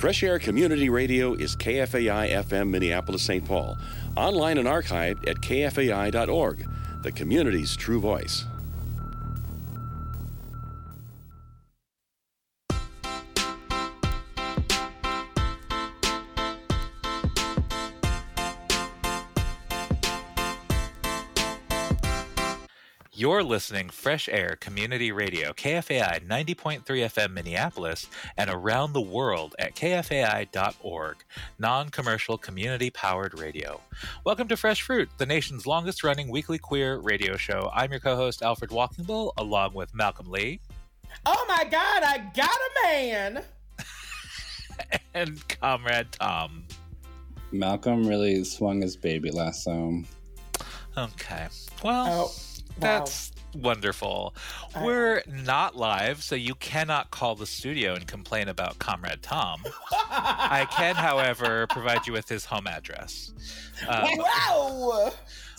Fresh Air Community Radio is KFAI FM Minneapolis St. Paul. Online and archived at kfai.org, the community's true voice. You're listening Fresh Air Community Radio, KFAI 90.3 FM Minneapolis, and around the world at kfai.org, non-commercial community-powered radio. Welcome to Fresh Fruit, the nation's longest-running weekly queer radio show. I'm your co-host, Alfred Walkingbull, along with Malcolm Lee. Oh my God, I got a man! And Comrade Tom. Malcolm really swung his baby lasso. Okay. Well... That's wonderful. We're not live, so you cannot call the studio and complain about Comrade Tom. I can, however, provide you with his home address. Wow!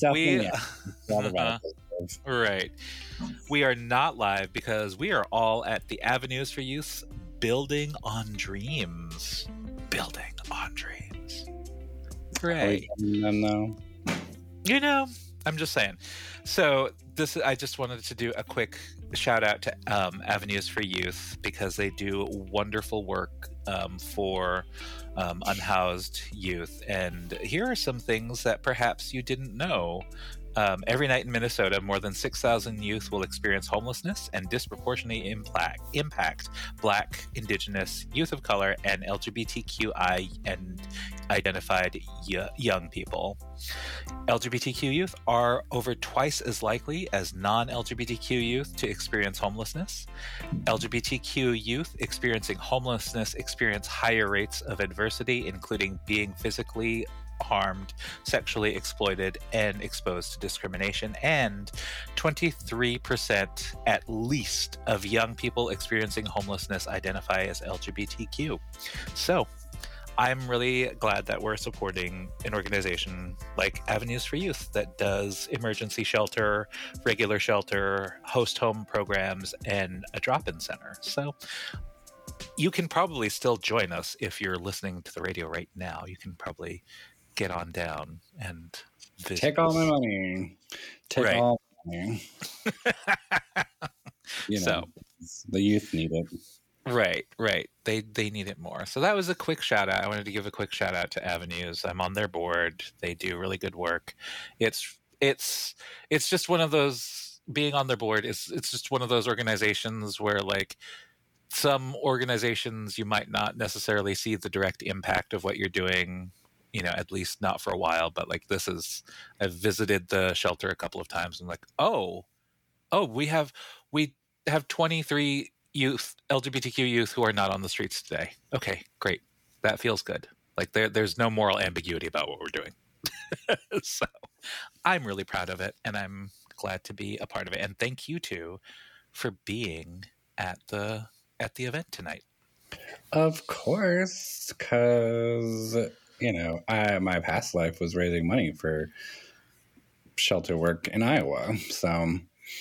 Right. We are not live because we are all at the Avenues for Youth Building on Dreams. Building on Dreams. Great. You know, I'm just saying. So I just wanted to do a quick shout out to Avenues for Youth because they do wonderful work for unhoused youth. And here are some things that perhaps you didn't know. Every night in Minnesota, more than 6,000 youth will experience homelessness and disproportionately impact Black, Indigenous, youth of color, and LGBTQI and identified young people. LGBTQ youth are over twice as likely as non-LGBTQ youth to experience homelessness. LGBTQ youth experiencing homelessness experience higher rates of adversity, including being physically harmed, sexually exploited, and exposed to discrimination, and 23% at least of young people experiencing homelessness identify as LGBTQ. So I'm really glad that we're supporting an organization like Avenues for Youth that does emergency shelter, regular shelter, host home programs, and a drop-in center. So you can probably still join us if you're listening to the radio right now. You can probably get on down and visit. Take all my money. Take all my money. The youth need it. Right. They need it more. So that was a quick shout out. I wanted to give a quick shout out to Avenues. I'm on their board. They do really good work. It's just one of those, being on their board it's just one of those organizations where, like, some organizations you might not necessarily see the direct impact of what you're doing, at least not for a while, but like I've visited the shelter a couple of times and like, we have 23 youth, LGBTQ youth who are not on the streets today. Okay, great. That feels good. Like there's no moral ambiguity about what we're doing. So I'm really proud of it and I'm glad to be a part of it. And thank you too for being at the event tonight. Of course, because my past life was raising money for shelter work in Iowa. So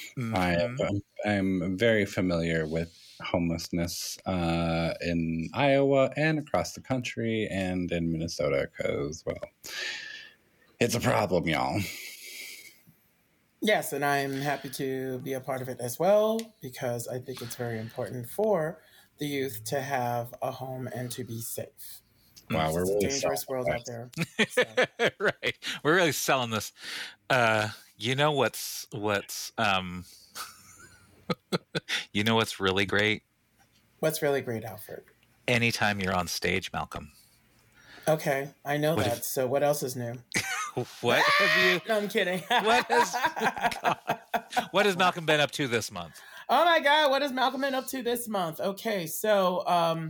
I'm very familiar with homelessness in Iowa and across the country and in Minnesota because, well, it's a problem, y'all. Yes, and I'm happy to be a part of it as well because I think it's very important for the youth to have a home and to be safe. Wow, we're really dangerous world out there. So. Right, we're really selling this. What's what's really great? What's really great, Alfred? Anytime you're on stage, Malcolm. Okay, I know that. So what else is new? What have you? No, I'm kidding. What has Malcolm been up to this month? Oh my God, what has Malcolm been up to this month? Okay, so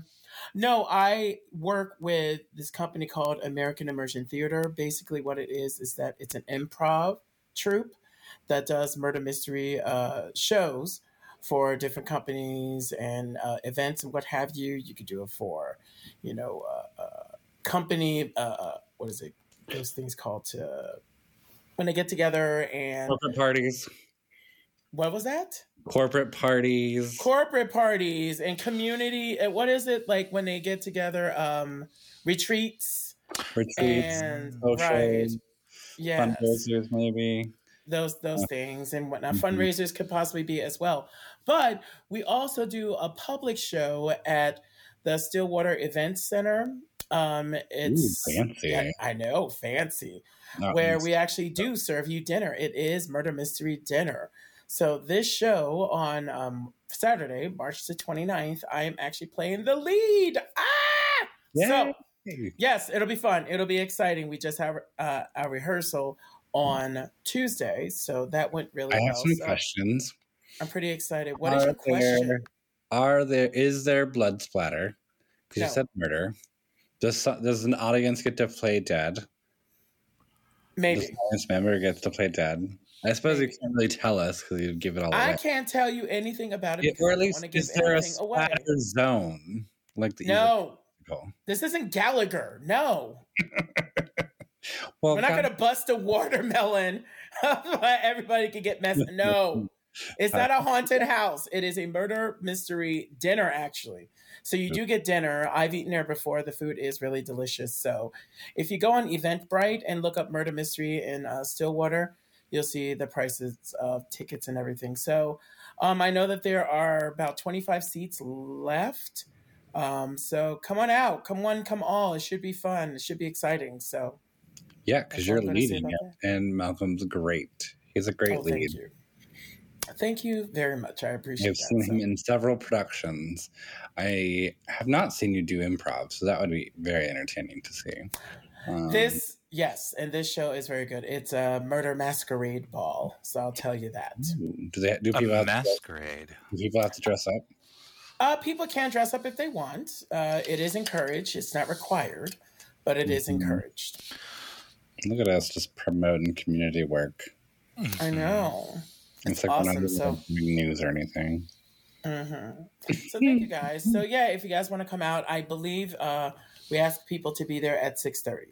I work with this company called American Immersion Theater. Basically what it is that it's an improv troupe that does murder mystery shows for different companies and events and what have you. You could do it for, company, what is it? Those things called when they get together and... Corporate parties. What was that? Corporate parties. Corporate parties and community. And what is it like when they get together? Retreats. Retreats. And Social. right. Yes. Fundraisers, maybe. Those things and whatnot. Mhm. Fundraisers could possibly be as well. But we also do a public show at the Stillwater Event Center. It's fancy. Yeah, I know, fancy. Not Where fancy. we actually do serve you dinner. It is Murder Mystery Dinner. So this show on Saturday, March the 29th, I am actually playing the lead. Ah! So Yay. yes, it'll be fun. It'll be exciting. We just have our rehearsal on Tuesday, so that went really I well. have some So questions. I'm pretty excited. What is your question? Is there blood splatter? Because No. you said murder. Does an audience get to play dead? Maybe. Does an audience member gets to play dead? I suppose Maybe. you can't really tell us because you'd give it all I away. can't tell you anything about it Yeah, because or I at don't least want to give is there a anything away. splatter zone like the No, evil? this isn't Gallagher. No, Well, we're not going to bust a watermelon. Everybody can get messed. No, it's not a haunted house. It is a murder mystery dinner, actually. So you do get dinner. I've eaten there before. The food is really delicious. So if you go on Eventbrite and look up murder mystery in Stillwater, you'll see the prices of tickets and everything. So I know that there are about 25 seats left. So come on out. Come one, come all. It should be fun. It should be exciting. So yeah, because that's you're all I'm gonna say leading about it, and Malcolm's great. He's a great lead. Thank you. Thank you very much. I appreciate I've that. seen him So- in several productions. I have not seen you do improv, so that would be very entertaining to see. Yes, and this show is very good. It's a murder masquerade ball, so I'll tell you that. Do people A have masquerade. do people have to dress up? People can dress up if they want. It is encouraged. It's not required, but it is encouraged. Look at us just promoting community work. I know. It's like we're not awesome. doing So, like big news or anything. so thank you guys. So yeah, if you guys want to come out, I believe we ask people to be there at 6:30.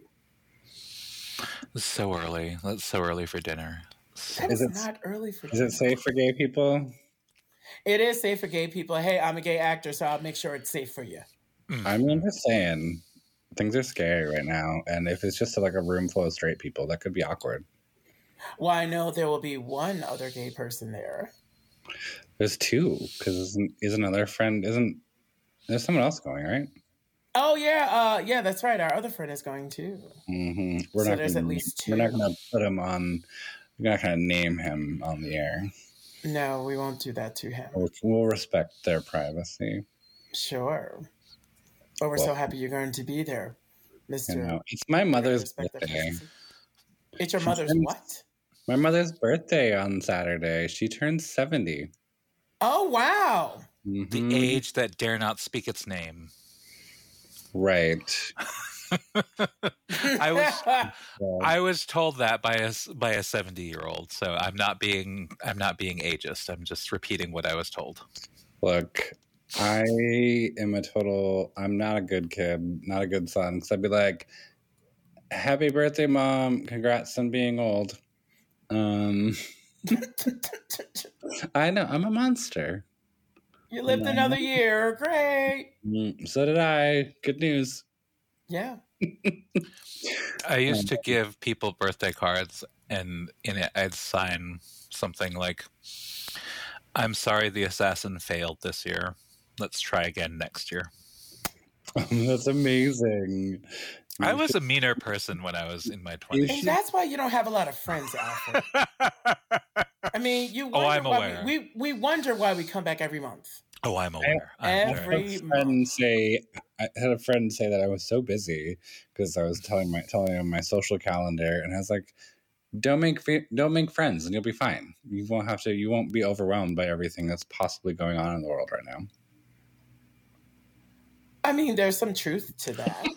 It's so early. That's so early for dinner. That Is is it- not early for Is it safe for gay people? It is safe for gay people. Hey, I'm a gay actor, so I'll make sure it's safe for you. I mean, I'm just saying, things are scary right now, and if it's just like a room full of straight people, that could be awkward. Well, I know there will be one other gay person there. There's two, because isn't another friend? There's someone else going, right? Oh yeah, yeah, that's right. Our other friend is going too. Mm-hmm. So there's at least two. We're not going to put him on. We're not going to name him on the air. No, we won't do that to him. We'll respect their privacy. Sure. But we're so happy you're going to be there, Mr. You know, it's my mother's Respect their birthday. privacy. It's your mother's turns- what? My mother's birthday on Saturday. She turns 70. Oh wow! The Mhm. age that dare not speak its name. Right. I was told that by a 70-year-old, so I'm not being ageist. I'm just repeating what I was told. Look, I'm not a good kid, not a good son. So I'd be like, happy birthday, Mom. Congrats on being old. I know, I'm a monster. You lived another year. Great. So did I. Good news. Yeah. I used to give people birthday cards, and in it I'd sign something like, "I'm sorry the assassin failed this year. Let's try again next year." That's amazing. I was a meaner person when I was in my 20s. And that's why you don't have a lot of friends, Alfred. I mean, you wonder I'm why aware. we wonder why we come back every month. Oh, I'm aware. I had Every a friend say that I was so busy because I was telling him my social calendar, and I was like, don't make friends and you'll be fine. You won't be overwhelmed by everything that's possibly going on in the world right now. I mean, there's some truth to that.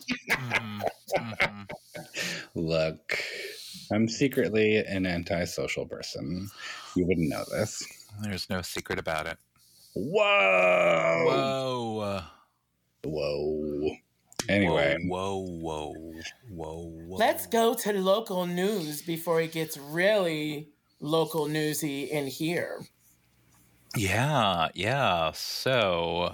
Look, I'm secretly an antisocial person. You wouldn't know this. There's no secret about it. Whoa! Whoa. Anyway, Whoa. Let's go to local news before it gets really local newsy in here. Yeah. So,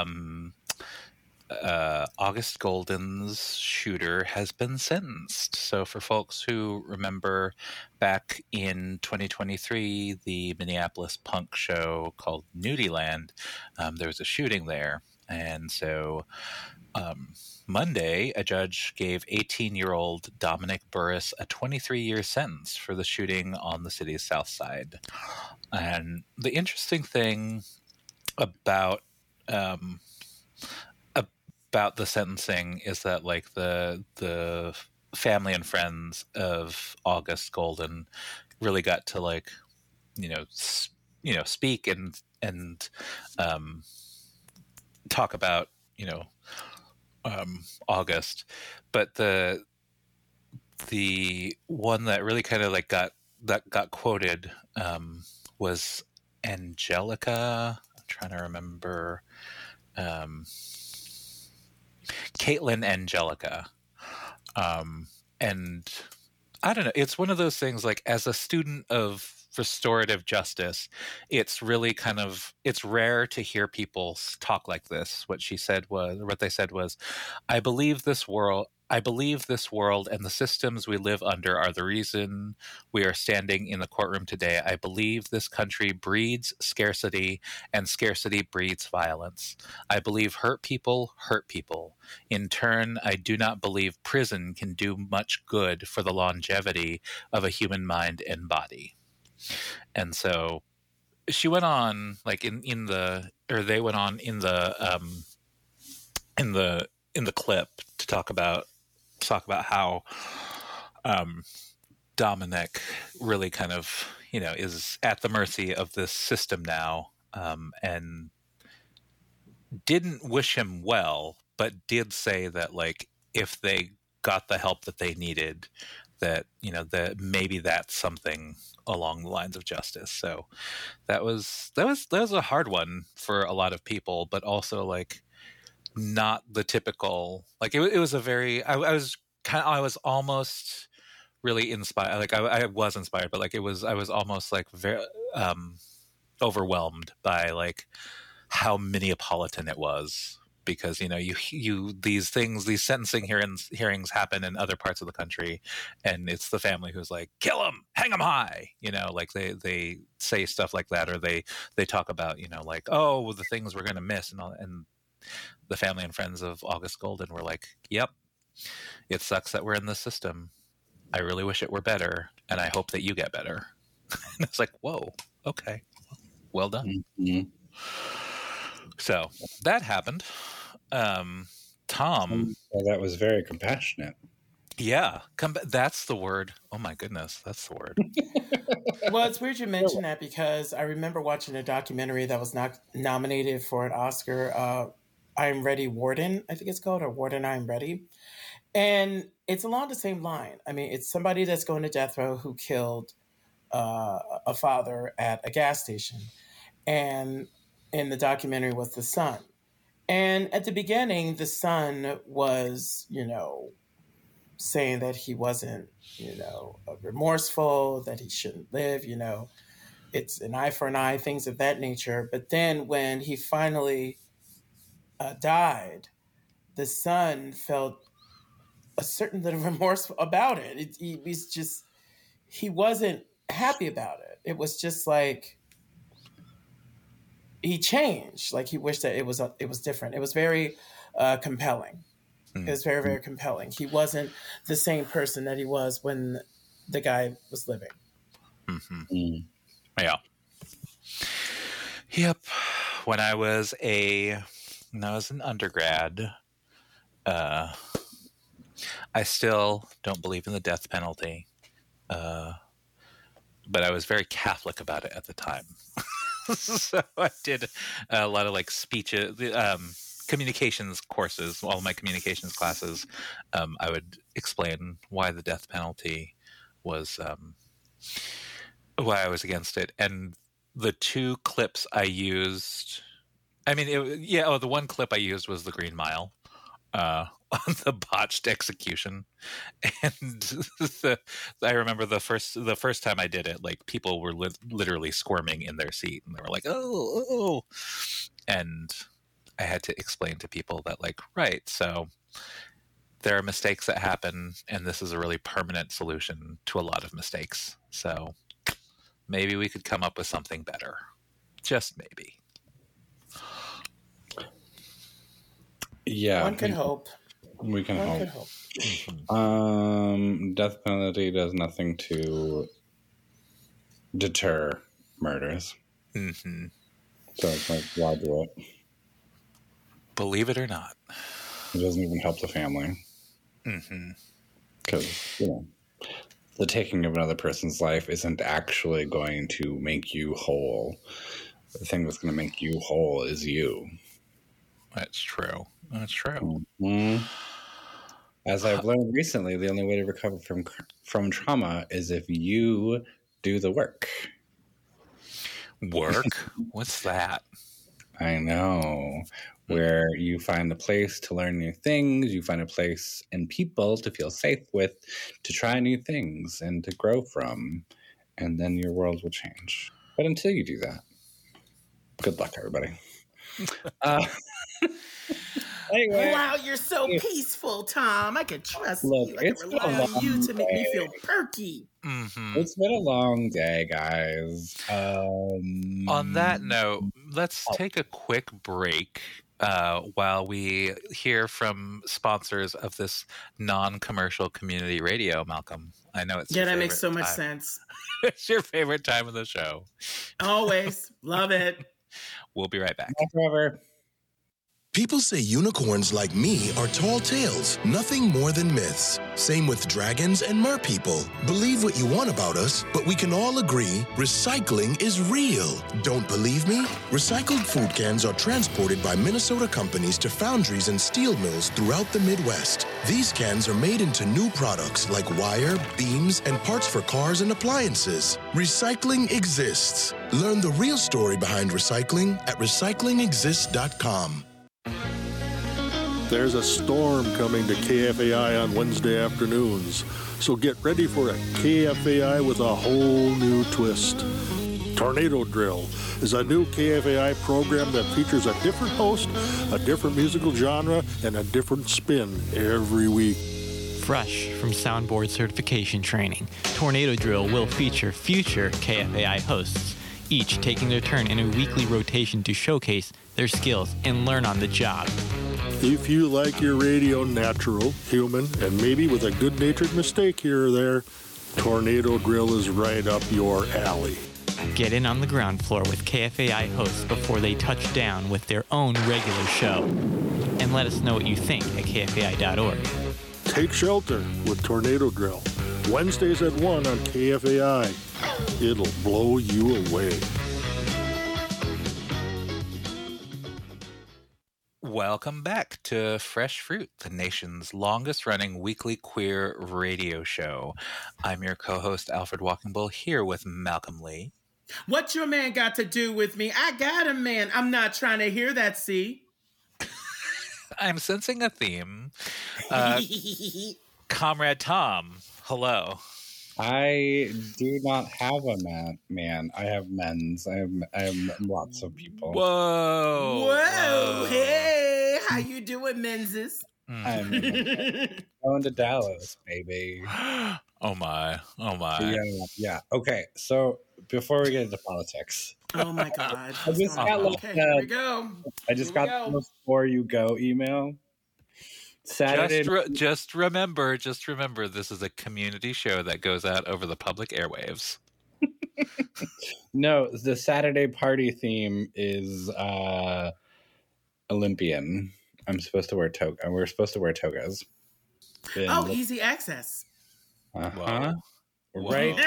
August Golden's shooter has been sentenced. So, for folks who remember back in 2023, the Minneapolis punk show called Nudiland, there was a shooting there. And so, Monday, a judge gave 18-year-old Dominic Burris a 23-year sentence for the shooting on the city's south side. And the interesting thing about about the sentencing is that like the family and friends of August Golden really got to like speak and talk about August, but the one that really kind of like got quoted was Angelica. I'm trying to remember. Caitlin Angelica. And I don't know. It's one of those things like as a student of restorative justice, it's really kind of, it's rare to hear people talk like this. What they said was, I believe this world and the systems we live under are the reason we are standing in the courtroom today. I believe this country breeds scarcity, and scarcity breeds violence. I believe hurt people hurt people. In turn, I do not believe prison can do much good for the longevity of a human mind and body. And so she went on, like they went on in the clip to talk about how Dominic really kind of, is at the mercy of this system now, and didn't wish him well, but did say that like if they got the help that they needed, that that maybe that's something along the lines of justice. So that was a hard one for a lot of people, but also like not the typical, like it was a very, I was almost really inspired. Like I was inspired, but like I was almost like very overwhelmed by like how Minneapolitan it was, because these sentencing hearings happen in other parts of the country, and it's the family who's like, kill him, hang him high, like they say stuff like that, or they talk about like, oh, the things we're going to miss and all, and the family and friends of August Golden were like, yep, it sucks that we're in this system. I really wish it were better, and I hope that you get better. And it's like, whoa, okay, well done. Mm-hmm. So that happened. Tom. Well, that was very compassionate. Yeah, that's the word. Oh my goodness, that's the word. Well, it's weird you mention that, because I remember watching a documentary that was not nominated for an Oscar. I Am Ready, Warden, I think it's called, or Warden, I Am Ready. And it's along the same line. I mean, it's somebody that's going to death row who killed a father at a gas station. And in the documentary was the son. And at the beginning, the son was, saying that he wasn't, remorseful, that he shouldn't live, it's an eye for an eye, things of that nature. But then when he finally died, the son felt a certain little remorse about it. He wasn't happy about it. It was just like, he changed. Like he wished that it was different. It was very compelling. It was very, very compelling. He wasn't the same person that he was when the guy was living. Mm-hmm. Yeah. Yep. When I was an undergrad, I still don't believe in the death penalty, but I was very Catholic about it at the time. So I did a lot of like speech, communications courses. All of my communications classes, I would explain why the death penalty was, why I was against it. And the two clips I used, the one clip I used was the Green Mile. on the botched execution, and I remember the first time I did it, like people were literally squirming in their seat, and they were like, "Oh," and I had to explain to people that, like, right, so there are mistakes that happen, and this is a really permanent solution to a lot of mistakes. So maybe we could come up with something better, just maybe. Yeah, One can hope. we can One hope. could hope. Death penalty does nothing to deter murders. Mm-hmm. So it's like, why do it? Believe it or not. It doesn't even help the family. Mm-hmm. Because, the taking of another person's life isn't actually going to make you whole. The thing that's going to make you whole is you. That's true. That's true. Mm-hmm. As I've learned recently, the only way to recover from trauma is if you do the work. Work? What's that? I know. Where you find a place to learn new things, you find a place and people to feel safe with, to try new things and to grow from, and then your world will change. But until you do that, good luck, everybody. Anyway, Wow, you're so peaceful, Tom. I can trust Look, you. I can it's rely been a on you long to make me day. feel perky. Mm-hmm. It's been a long day, guys. On that note, let's take a quick break while we hear from sponsors of this non-commercial community radio, Malcolm. I know it's Yeah, your that makes so favorite much time. sense. It's your favorite time of the show. Always. Love it. We'll be right back. Not forever. People say unicorns like me are tall tales, nothing more than myths. Same with dragons and merpeople. Believe what you want about us, but we can all agree recycling is real. Don't believe me? Recycled food cans are transported by Minnesota companies to foundries and steel mills throughout the Midwest. These cans are made into new products like wire, beams, and parts for cars and appliances. Recycling exists. Learn the real story behind recycling at recyclingexists.com. There's a storm coming to KFAI on Wednesday afternoons, so get ready for a KFAI with a whole new twist. Tornado Drill is a new KFAI program that features a different host, a different musical genre, and a different spin every week. Fresh from soundboard certification training, Tornado Drill will feature future KFAI hosts, each taking their turn in a weekly rotation to showcase their skills and learn on the job. If you like your radio natural, human, and maybe with a good-natured mistake here or there, Tornado Drill is right up your alley. Get in on the ground floor with KFAI hosts before they touch down with their own regular show. And let us know what you think at KFAI.org. Take shelter with Tornado Drill. Wednesdays at 1 on KFAI. It'll blow you away. Welcome back to Fresh Fruit, the nation's longest-running weekly queer radio show. I'm your co-host, Alfred Walkingbull, here with Malcolm Lee. What your man got to do with me? I got a man. I'm not trying to hear that, see? I'm sensing a theme. Comrade Tom, hello. I do not have a man. I have men's. I have lots of people. Whoa. Whoa. Hey, how you doing, Menzies? I'm going to Dallas, baby. Oh my. Yeah. Okay, so before we get into politics, Oh my God. I just got Okay, here we go. I just Here we got go. the Before You Go email. Saturday. Just remember, this is a community show that goes out over the public airwaves. No, the Saturday party theme is Olympian. I'm supposed to wear toga. We're supposed to wear togas. Oh, easy access. Uh-huh. Whoa. Right.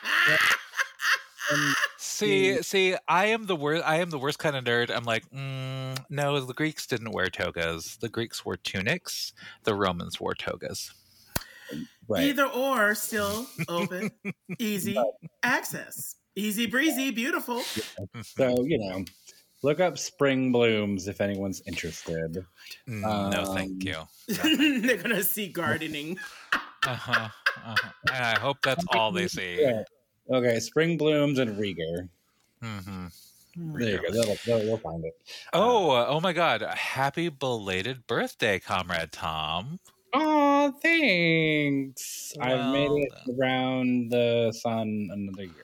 See, I am the worst kind of nerd. I'm like, no, the Greeks didn't wear togas. The Greeks wore tunics. The Romans wore togas. Right. Either or, still open, easy access, easy breezy, beautiful. So Look up spring blooms if anyone's interested. No, thank you. They're gonna see gardening. And I hope that's all they see. Yeah. Okay, spring blooms and Rieger. Mm-hmm. There you go. They'll find it. Oh my God! Happy belated birthday, Comrade Tom. Oh, thanks. I've made Well it around the sun another year.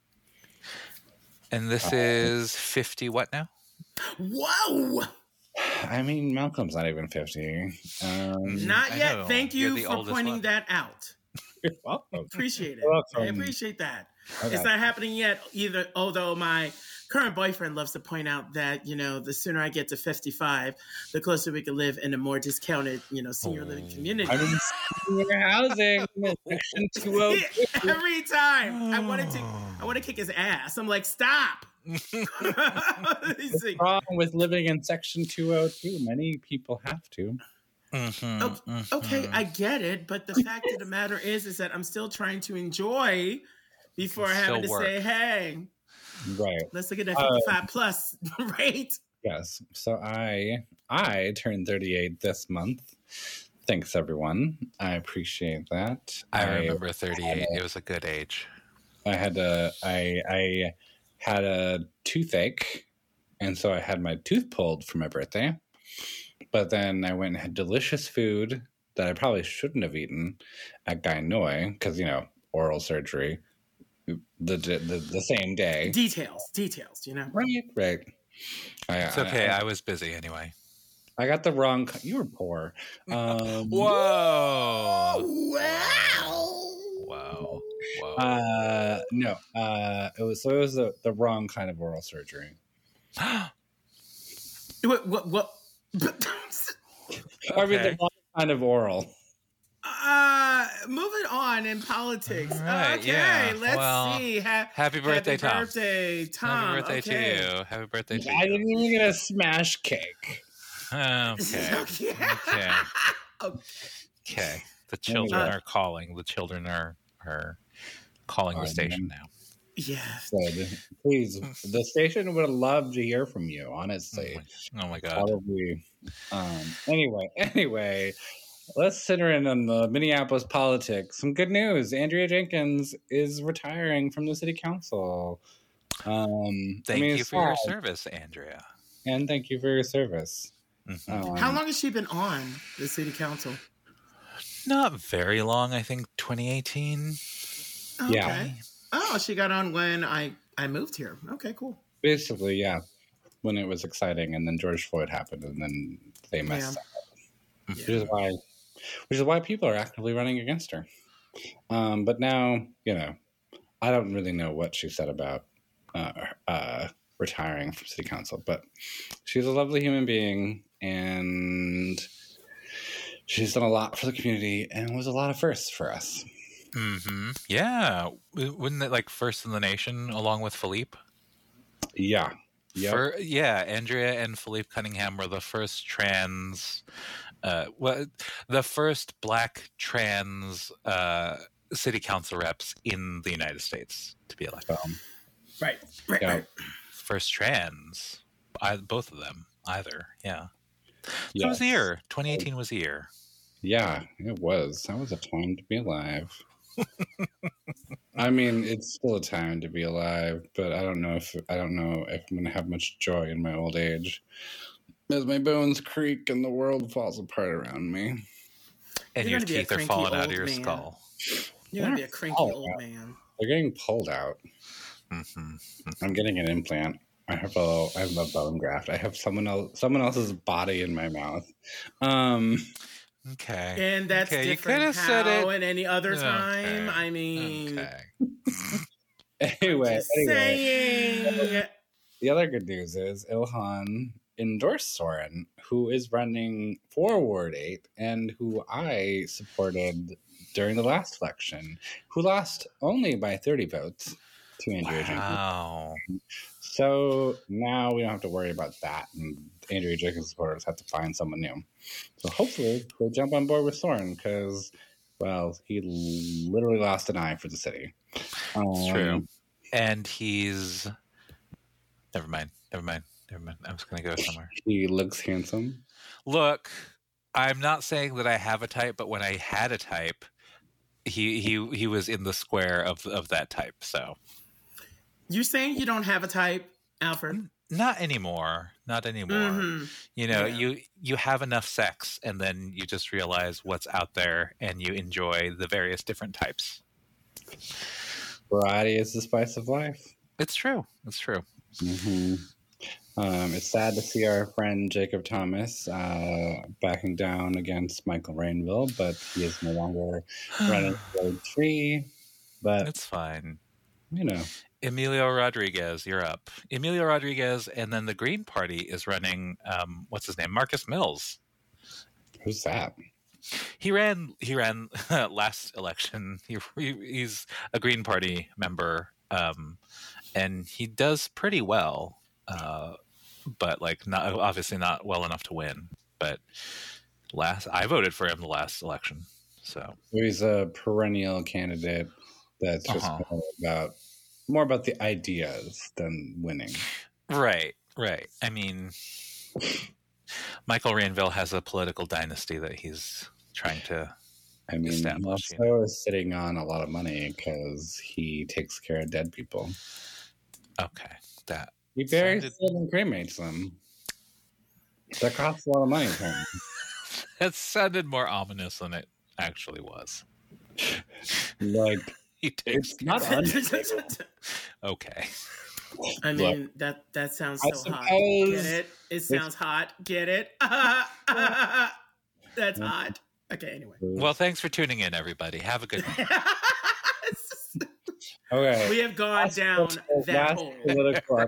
And this is 50 what now? Whoa! I mean, Malcolm's not even 50. Not I yet. know. Thank You're you the for oldest pointing one. that out. You're welcome. Appreciate it. You're welcome. I appreciate that. Okay. It's not happening yet either, although my current boyfriend loves to point out that, the sooner I get to 55, the closer we can live in a more discounted, senior living community. I mean, senior housing, section 202. Every time I want to kick his ass. I'm like, stop. He's What's like, wrong with living in section 202? Many people have to. okay, I get it, but the fact of the matter is that I'm still trying to enjoy before having to still say, hey, Right. let's look at that 55 plus rate. Yes. So I turned 38 this month. Thanks, everyone. I appreciate that. I remember 38. It was a good age. I had a toothache, and so I had my tooth pulled for my birthday. But then I went and had delicious food that I probably shouldn't have eaten at Guy Noi because oral surgery the same day. Details, Right. It's okay. I was busy anyway. I got the wrong. You were poor. Whoa! Wow. No. It was the wrong kind of oral surgery. What? I mean, the wrong kind of oral. Moving on in politics. Right, okay, yeah. let's Well, see. Happy birthday, Tom. Happy birthday, Tom. Happy birthday Okay. to you. Happy birthday to I you. didn't even get a smash cake. Okay. Okay. Okay. The children are calling. The children are calling the station now. Yes. Said, please, the station would love to hear from you. Honestly, Oh my God. probably. Anyway, let's center in on the Minneapolis politics. Some good news: Andrea Jenkins is retiring from the city council. Thank you for your service, Andrea. and thank you for your service. How long has she been on the city council? Not very long. I think 2018. Okay. Yeah. Oh, she got on when I moved here. Okay, cool. Basically, yeah, when it was exciting, and then George Floyd happened, and then they messed up. Which is why people are actively running against her. But now, I don't really know what she said about retiring from city council, but she's a lovely human being, and she's done a lot for the community, and was a lot of firsts for us. Mm-hmm. Yeah. Wasn't it like first in the nation along with Philippe? Yeah. Yep. Andrea and Philippe Cunningham were the first the first Black trans city council reps in the United States to be elected. Right. First trans, both of them, either. Yeah. So Yes. it was the year. 2018 was the year. Yeah, it was. That was a time to be alive. I mean, it's still a time to be alive, but I don't know if I'm going to have much joy in my old age as my bones creak and the world falls apart around me. And You're your gonna be a teeth are cranky falling out of old your man. skull. You're going to be a cranky old man. They're getting pulled out. Mm-hmm. I'm getting an implant. I have a bone graft. I have someone else's body in my mouth. Okay. And that's Okay, you different coulda said how it. at any other Okay. time. I mean, Okay. Anyway, saying. the other good news is Ilhan endorsed Soren, who is running for Ward 8 and who I supported during the last election, who lost only by 30 votes to Andrea Jenkins. Wow. So now we don't have to worry about that, and Andrea Jenkins supporters have to find someone new. So hopefully they'll jump on board with Soren because, well, he literally lost an eye for the city. It's true. And he's... Never mind. I was going to go somewhere. He looks handsome. Look, I'm not saying that I have a type, but when I had a type, he was in the square of that type. So You saying you don't have a type, Alfred? not anymore. Not anymore. Mm-hmm. You know, Yeah. you have enough sex, and then you just realize what's out there, and you enjoy the various different types. Variety is the spice of life. It's true. It's true. Mm-hmm. It's sad to see our friend Jacob Thomas backing down against Michael Rainville, but he is no longer running Road 3. But, It's fine. you know, Emilio Rodriguez, you're up. Emilio Rodriguez, and then the Green Party is running. What's his name? Marcus Mills. who's that? He ran last election. He's a Green Party member, and he does pretty well. But like not obviously not well enough to win. But I voted for him the last election. So He's a perennial candidate that's just more about the ideas than winning. right. I mean, Michael Rainville has a political dynasty that he's trying to. I mean, he established, also is sitting on a lot of money because he takes care of dead people. Okay, that He buries sounded- them and cremates them. That costs a lot of money, apparently. that sounded more ominous than it actually was. Like, He takes. it's not Okay. I mean, that sounds I so hot. suppose Get it? It sounds hot. Get it? That's hot. Okay, anyway. Well, thanks for tuning in, everybody. Have a good night. Okay. We have gone down that hole. Political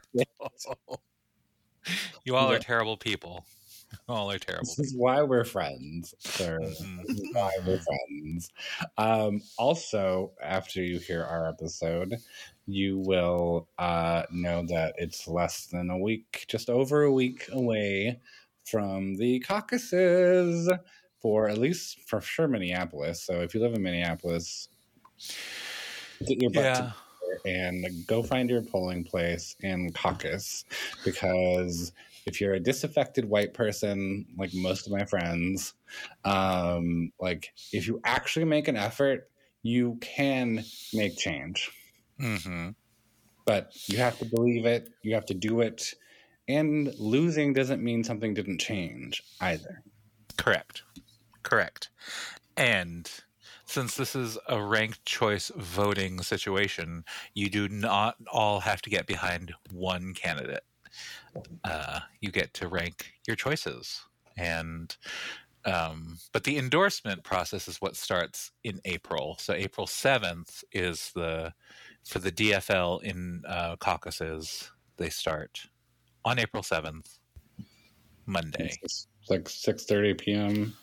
You all are terrible people. You all are terrible. This is why we're friends, sir. Mhm. This is why we're friends. Also, after you hear our episode, you will know that it's less than a week, just over a week away from the caucuses for at least for sure Minneapolis. So if you live in Minneapolis, get your butt Yeah. and go find your polling place and caucus, because if you're a disaffected white person like most of my friends, like if you actually make an effort, you can make change. Mm-hmm. But you have to believe it, you have to do it, and losing doesn't mean something didn't change either. Correct. And since this is a ranked choice voting situation, you do not all have to get behind one candidate. You get to rank your choices, and but the endorsement process is what starts in April. So April 7th is for the DFL in caucuses. They start on April 7th, Monday. It's like 6:30 p.m.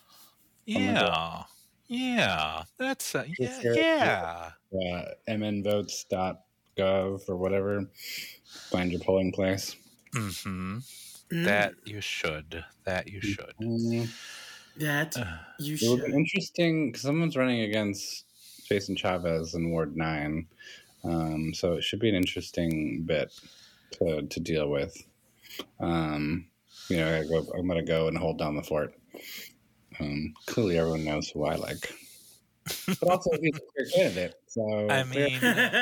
Yeah, that's yeah. mnvotes.gov or whatever. Find your polling place. Mm-hmm. Mm, That you should. that you It would be should. interesting because someone's running against Jason Chavez in Ward 9. So it should be an interesting bit to deal with. I'm going to go and hold down the fort. Clearly, everyone knows who I like. But also, he's a clear candidate. So, I mean,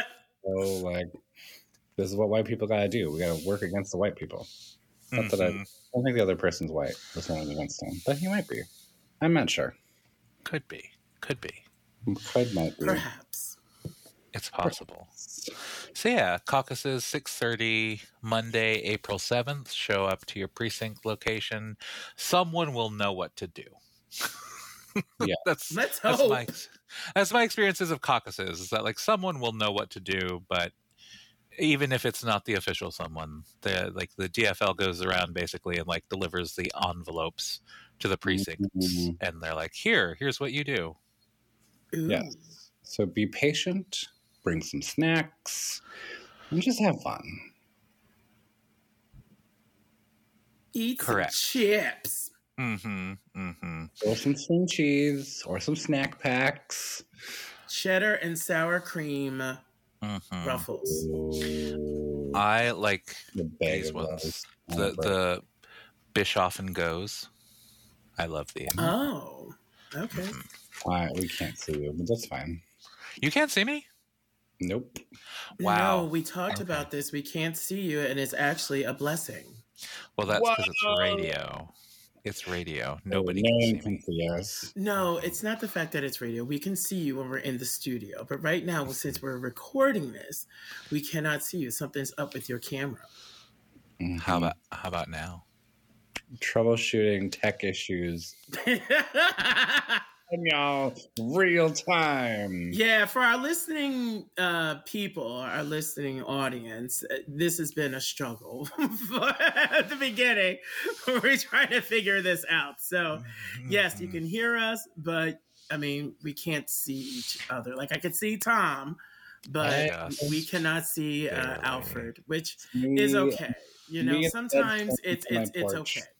this is what white people got to do. We got to work against the white people. Not that I don't think the other person's white was running against him, but he might be. I'm not sure. could be. Might be. Perhaps. It's possible. So yeah, caucuses 6:30 Monday, April 7th. Show up to your precinct location. Someone will know what to do. Yeah. Let's that's hope. my experiences of caucuses. Is that like someone will know what to do, but even if it's not the official someone, the DFL goes around basically and like delivers the envelopes to the precincts, Mhm. and they're like, here's what you do. Ooh. Yeah. So be patient, bring some snacks, and just have fun. Eat Correct. some chips. Mm-hmm. Or some string cheese, or some snack packs. Cheddar and sour cream Mm-hmm. ruffles. Ooh, I like the bag these of ones. those. The Bischoff and Goes. I love theme. Oh, okay. We can't see you, but that's fine. You can't see me? Nope. Wow. No, we talked Okay. about this. We can't see you, and it's actually a blessing. Well, that's because it's radio. It's radio. Nobody no can one see can me. see us. No, it's not the fact that it's radio. We can see you when we're in the studio. But right now, since we're recording this, we cannot see you. Something's up with your camera. Mhm. How about now? Troubleshooting tech issues? And y'all, real time. Yeah, for our listening people, our listening audience, this has been a struggle at the beginning. We're trying to figure this out. So, yes, you can hear us, but I mean, we can't see each other. Like I could see Tom, but Yes. we cannot see Barely. Alfred, which Me- is okay. You know, me and sometimes Ted it's on my it's porch. okay.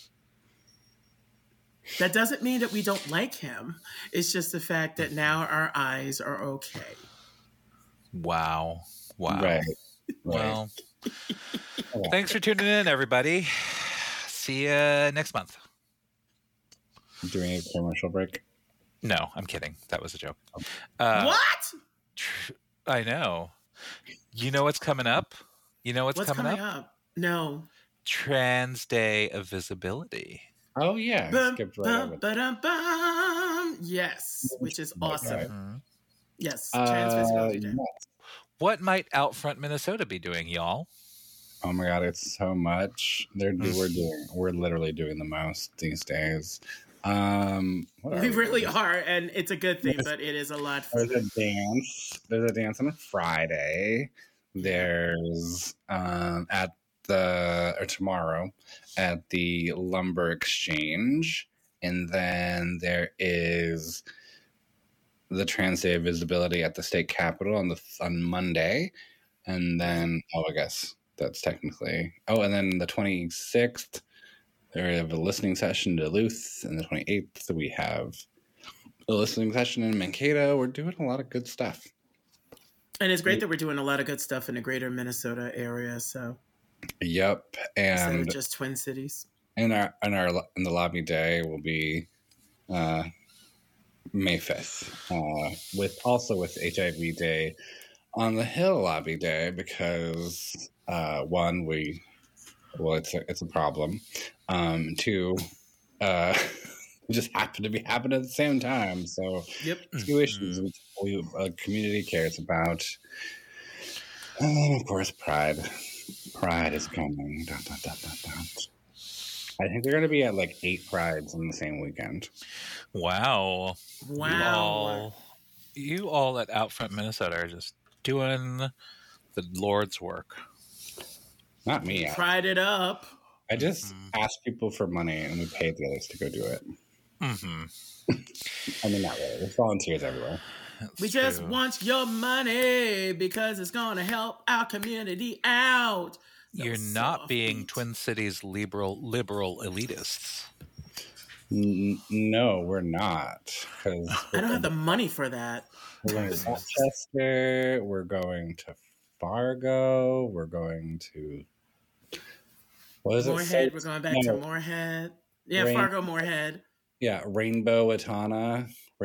That doesn't mean that we don't like him. It's just the fact that now our eyes are okay. Wow. Right. Well, thanks for tuning in, everybody. See you next month. Do we need a commercial break? No, I'm kidding. That was a joke. What? I know. You know what's coming up? You know what's coming up? No. Trans Day of Visibility. Oh yeah. Bum, Skipped right bum, over it. ba-dum, bum. Yes, which is awesome. Okay. Mhm. Yes, Trans Visibility Day. yes. What might Outfront Minnesota be doing, y'all? Oh my god, it's so much. We're literally doing the most these days. What are We really doing? are, and it's a good thing, but it is a lot for There's a dance. There's a dance on a Friday. There's tomorrow at the Lumber Exchange, and then there is the Trans Day of Visibility at the state capitol on Monday, and then I guess that's technically and then the 26th we have a listening session in Duluth, and the 28th we have a listening session in Mankato. We're doing a lot of good stuff. And it's great that we're doing a lot of good stuff in the greater Minnesota area. So Yep, instead of and just Twin Cities. in the lobby day will be May 5th, with HIV Day on the Hill lobby day, because one, it's a problem. Two, it just happened to be happening at the same time. So Yep. two issues we community cares about. And then of course Pride. Pride is coming. Dun, dun, dun, dun, dun. I think they're going to be at like 8 prides in the same weekend. Wow. Wow. You all at Outfront Minnesota are just doing the Lord's work. Not me. Pried it up. I just ask people for money and we pay the others to go do it. Mm-hmm. I mean, not really. There's volunteers everywhere. We just want your money because it's going to help our community out. You're So not soft being beat. Twin Cities liberal elitists. No, we're not. Because I don't have the money for that. we're going to Rochester. We're going to Fargo. We're going to Moorhead. We're going back to No. Moorhead. Yeah, Rain- Fargo, Moorhead. Yeah, Rainbow-Atana.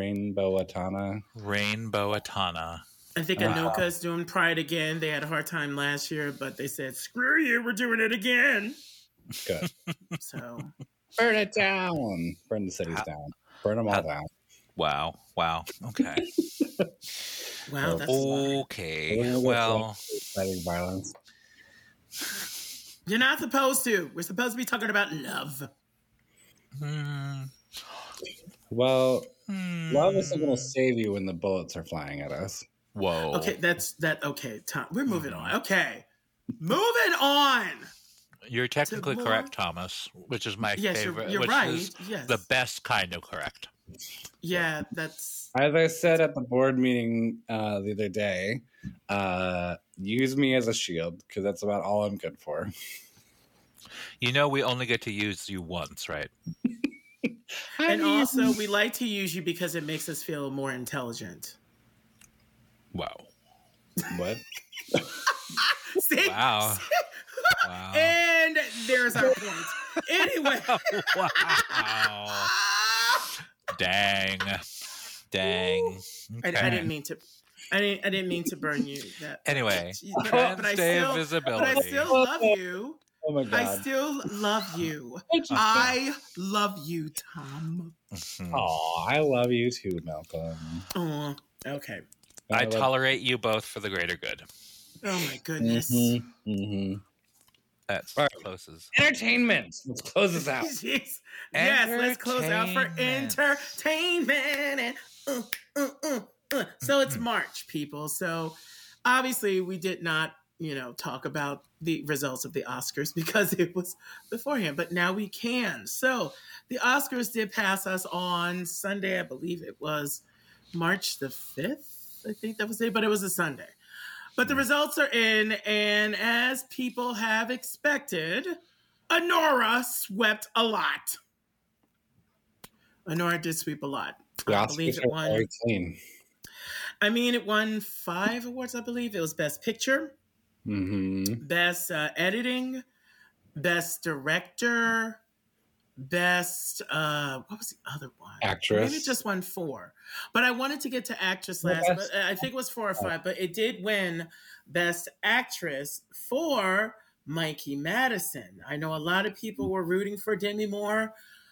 Rainbow-Atana. I think Anoka's doing Pride again. They had a hard time last year, but they said, screw you, we're doing it again. Good. So, Burn it down. Burn the cities down. Burn them all down. Wow. Okay. wow, that's a lot. Okay. Well, Fighting violence. You're not supposed to. We're supposed to be talking about love. Well, love isn't going to save you when the bullets are flying at us. whoa. Okay, okay, Tom. We're moving on. Okay. Moving on. You're technically more- correct, Thomas, which is my Yes, favorite. you're which right. is Yes. the best kind of correct. Yeah, that's As I said at the board meeting the other day, use me as a shield, because that's about all I'm good for. You know, we only get to use you once, right? and also we like to use you because it makes us feel more intelligent. Wow. What? See? Wow. Wow. And there's our point. Anyway. Wow. Dang. Okay. I didn't mean to. I didn't mean to burn you. Anyway, but I Day of still, Visibility. but I still love you. Oh my God. I still love you. Thank you. I love you, Tom. Oh, I love you too, Malcolm. Oh, okay. I tolerate you both for the greater good. Oh my goodness. That's All right. closes. Entertainment. Let's close this out. Yes, let's close out for entertainment. So it's March, people. So obviously we did not, talk about the results of the Oscars because it was beforehand, but now we can. So the Oscars did pass us on Sunday. I believe it was March the 5th. I think that was it, but it was a Sunday. But the results are in, and as people have expected, Anora swept a lot. Anora did sweep a lot. I believe it won. Very clean. I mean, it won 5 awards, I believe. It was Best Picture, Best Editing, Best Director, Best, what was the other one? Actress. Maybe it just won 4. But I wanted to get to Actress last, but I think it was 4 or 5. But it did win Best Actress for Mikey Madison. I know a lot of people were rooting for Demi Moore.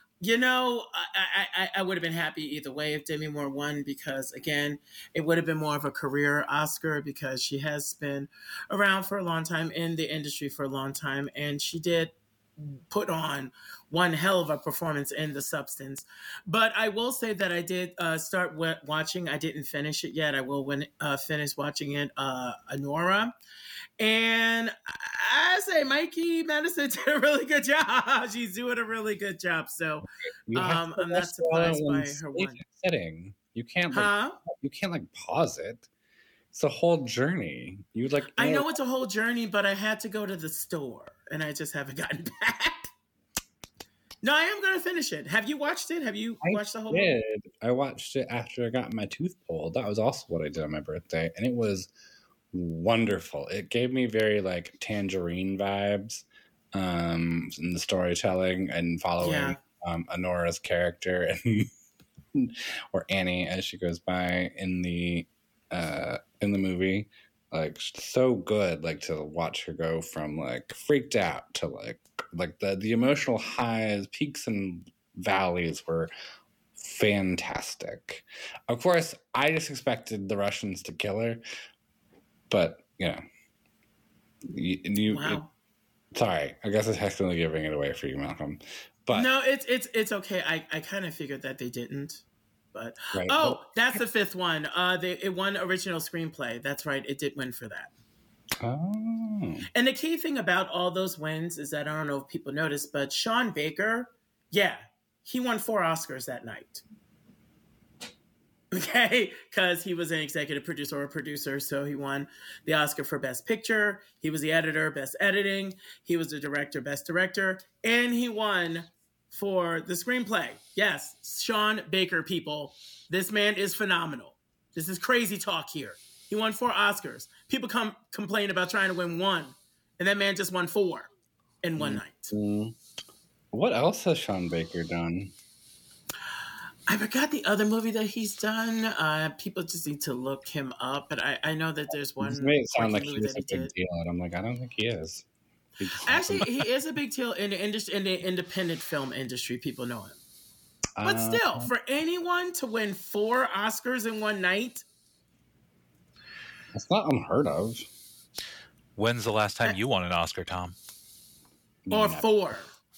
I would have been happy either way if Demi Moore won because, again, it would have been more of a career Oscar because she has been around for a long time, in the industry for a long time, and she did put on one hell of a performance in The Substance. But I will say that I did start watching. I didn't finish it yet. I will finish watching it, Anora. And I say Mikey Madison did a really good job. She's doing a really good job. So I'm not surprised by her one. Setting. You can't pause it. It's a whole journey. I know it's a whole journey, but I had to go to the store and I just haven't gotten back. No, I am going to finish it. Have you watched it? Have you watched the whole movie? I watched it after I got my tooth pulled. That was also what I did on my birthday. And it was wonderful. It gave me very Tangerine vibes in the storytelling and following Anora's character and or Annie as she goes by in the movie. So good to watch her go from freaked out to the emotional highs, peaks and valleys were fantastic. Of course, I just expected the Russians to kill her. But, sorry, I guess I'm technically giving it away for you, Malcolm. But no, it's okay. I kind of figured that they didn't. But right, that's the 5th one. It won original screenplay. That's right. It did win for that. Oh. And the key thing about all those wins is that I don't know if people noticed, but Sean Baker, he won 4 Oscars that night. Okay, because he was an executive producer or a producer, so he won the Oscar for Best Picture. He was the editor, Best Editing. He was the director, Best Director. And he won for the screenplay. Yes, Sean Baker, people. This man is phenomenal. This is crazy talk here. He won 4 Oscars. People complain about trying to win 1, and that man just won 4 in one night. What else has Sean Baker done? I forgot the other movie that he's done. People just need to look him up, but I know that there's one. It made it sound like movie he was that a big deal, and I'm like, I don't think he is. Actually, he is a big deal in the industry, in the independent film industry. People know him, but still, for anyone to win 4 Oscars in one night, it's not unheard of. When's the last time you won an Oscar, Tom? Or 4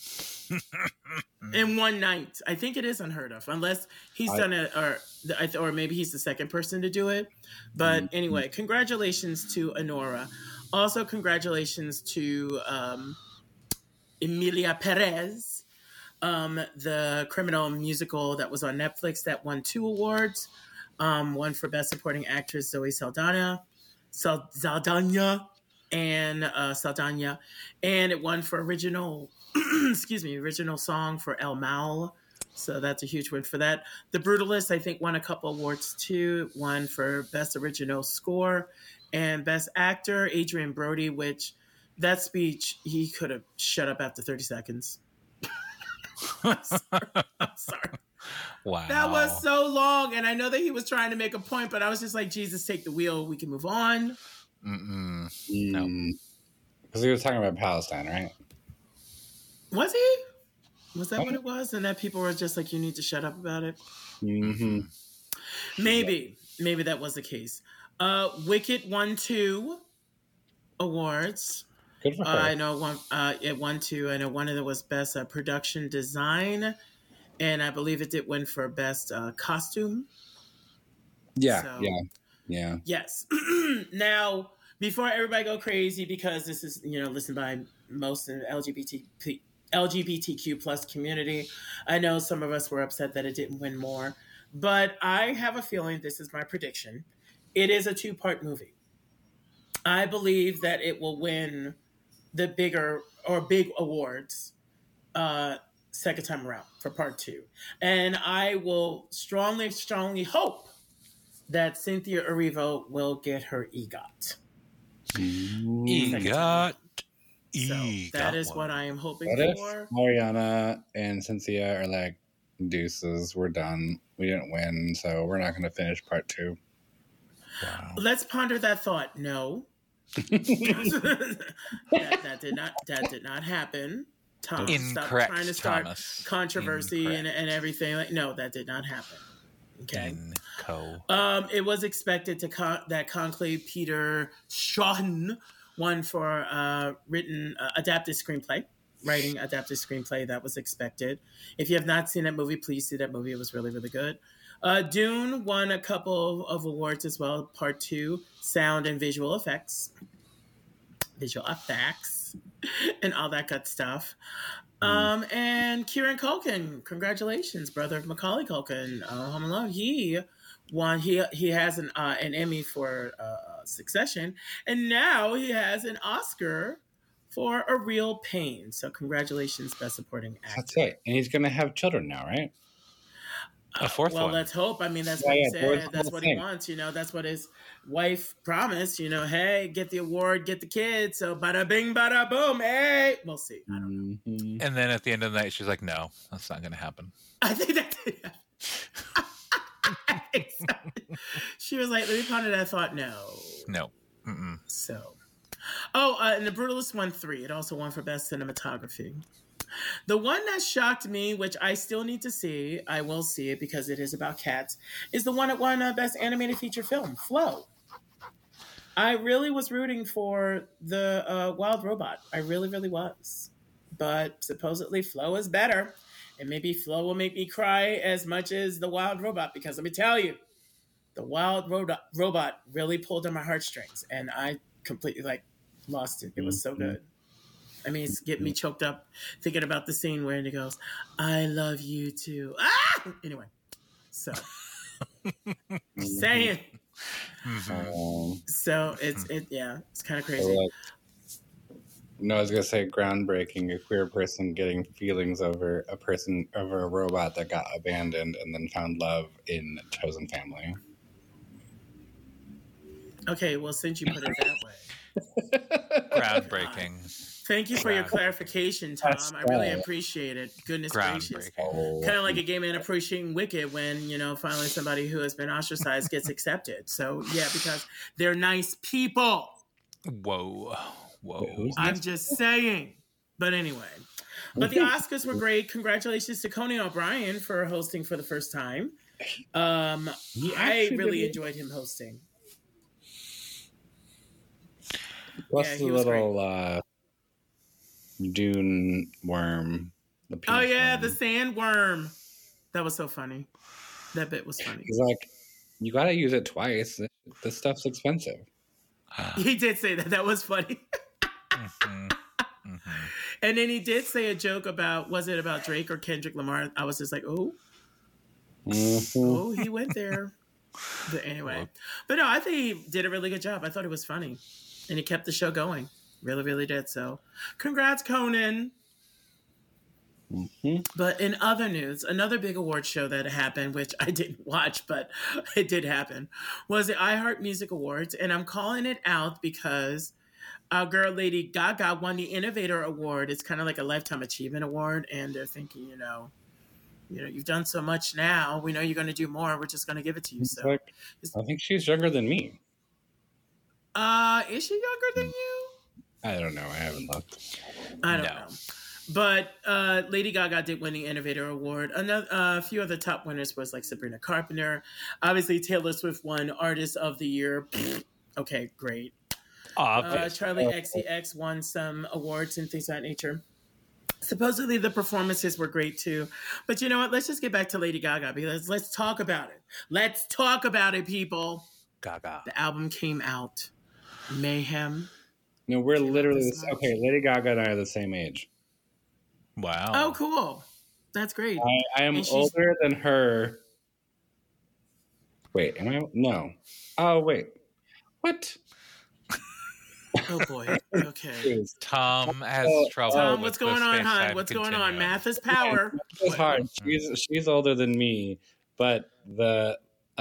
in one night? I think it is unheard of, unless he's done it, or maybe he's the second person to do it. But anyway, congratulations to Anora. Also, congratulations to Emilia Perez, the criminal musical that was on Netflix that won 2 awards. One for Best Supporting Actress, Zoe Saldana, and it won for original song for El Mal. So that's a huge win for that. The Brutalist, I think, won a couple awards too. One for Best Original Score and Best Actor, Adrian Brody, which That speech, he could have shut up after 30 seconds. I'm sorry. Wow. That was so long. And I know that he was trying to make a point, but I was just like, Jesus, take the wheel. We can move on. No. Because he was talking about Palestine, right? Was he? Was that what it was? And that people were just like, you need to shut up about it? Mm-hmm. Maybe that was the case. Wicked won 2 awards. Good for her. I know one. It won 2. I know one of them was best production design, and I believe it did win for best costume. Yeah, So, yeah. Yes. Now, before everybody go crazy, because this is listened by most in the LGBTQ plus community, I know some of us were upset that it didn't win more, but I have a feeling, this is my prediction, it is a 2-part movie. I believe that it will win the big awards second time around for part 2. And I will strongly, strongly hope that Cynthia Erivo will get her EGOT. EGOT. So that is what I am hoping What for. if Mariana and Cynthia are like, deuces, we're done. We didn't win, so we're not going to finish part 2. Wow. Let's ponder that thought. No. that did not happen. Tom, stop Incorrect, trying to start Thomas. controversy and everything. Like, no, that did not happen. Okay. It was expected that Conclave Peter Shawn won for writing adapted screenplay. That was expected. If you have not seen that movie, please see that movie. It was really, really good. Dune won a couple of awards as well. Part 2, sound and visual effects, and all that good stuff. And Kieran Culkin, congratulations, brother of Macaulay Culkin, Home Alone. He won. He has an Emmy for Succession, and now he has an Oscar for A Real Pain. So congratulations, Best Supporting Actor. That's right. And he's going to have children now, right? A fourth one. Well, let's hope. I mean, that's what he said. That's what he wants. That's what his wife promised. Hey, get the award, get the kids. So bada bing, bada boom. Hey, we'll see. I don't know. And then at the end of the night, she's like, "No, that's not going to happen." I think that did happen. She was like, "Let me ponder that thought." No. Mm-mm. So, and The Brutalist won 3. It also won for best cinematography. The one that shocked me, which I still need to see, I will see it because it is about cats, is the one that won Best Animated Feature Film, Flow. I really was rooting for the Wild Robot. I really, really was. But supposedly Flow is better. And maybe Flow will make me cry as much as the Wild Robot, because let me tell you, the Wild Robot really pulled on my heartstrings. And I completely lost it. It was so good. I mean, it's getting me choked up thinking about the scene where he goes, "I love you too." Ah! Anyway, so saying. So it's kind of crazy. No, I was gonna say groundbreaking. A queer person getting feelings over a robot that got abandoned and then found love in chosen family. Okay, well, since you put it that way, Groundbreaking. Thank you for your clarification, Tom. I really appreciate it. Goodness gracious. Kind of like a gay man appreciating Wicked when, finally somebody who has been ostracized gets accepted. So, yeah, because they're nice people. Whoa. I'm just saying. But anyway. But the Oscars were great. Congratulations to Conan O'Brien for hosting for the first time. I really enjoyed him hosting. Plus the little dune worm. The worm. The sandworm. That was so funny. That bit was funny. He's like, you got to use it twice. This stuff's expensive. He did say that. That was funny. And then he did say a joke about, was it about Drake or Kendrick Lamar? I was just like, oh, he went there. But anyway, but no, I think he did a really good job. I thought it was funny, and he kept the show going. Really, really did. So, congrats, Conan. But in other news, another big award show that happened, which I didn't watch, but it did happen, was the iHeart Music Awards. And I'm calling it out because our girl Lady Gaga won the Innovator Award. It's kind of like a Lifetime Achievement Award, and they're thinking, you've done so much now. We know you're going to do more. We're just going to give it to you. It's So, like, I think she's younger than me. is she younger than you? I don't know. I haven't looked. I don't know. But Lady Gaga did win the Innovator Award. A few other top winners was like Sabrina Carpenter. Obviously, Taylor Swift won Artist of the Year. Okay, great. Charlie XCX won some awards and things of that nature. Supposedly the performances were great too. But you know what? Let's just get back to Lady Gaga because let's talk about it. Let's talk about it, people. Gaga. The album came out. Mayhem. No, we're literally okay. Lady Gaga and I are the same age. Wow. Oh, cool. That's great. I am older than her. Wait, am I? No. Oh, wait. What? Oh boy. Okay. Tom has trouble. Tom, with what's going the on, space-time hon? What's going on? continuum. Math is power. It's hard. She's older than me, but but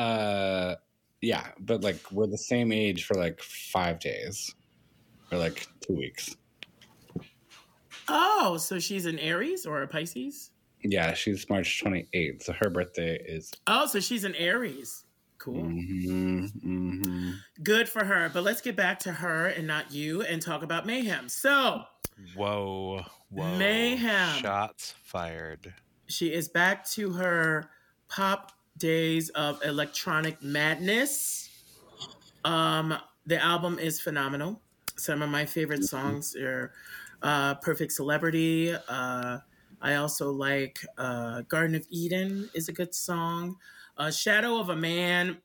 like we're the same age for like 5 days or like 2 weeks. Oh, so she's an Aries or a Pisces? Yeah, she's March 28th, so her birthday is. Oh, so she's an Aries. Cool. Mm-hmm. Good for her. But let's get back to her and not you and talk about Mayhem. So, Whoa. Mayhem. Shots fired. She is back to her pop days of electronic madness. The album is phenomenal. Some of my favorite songs are Perfect Celebrity. I also like Garden of Eden is a good song. Shadow of a Man.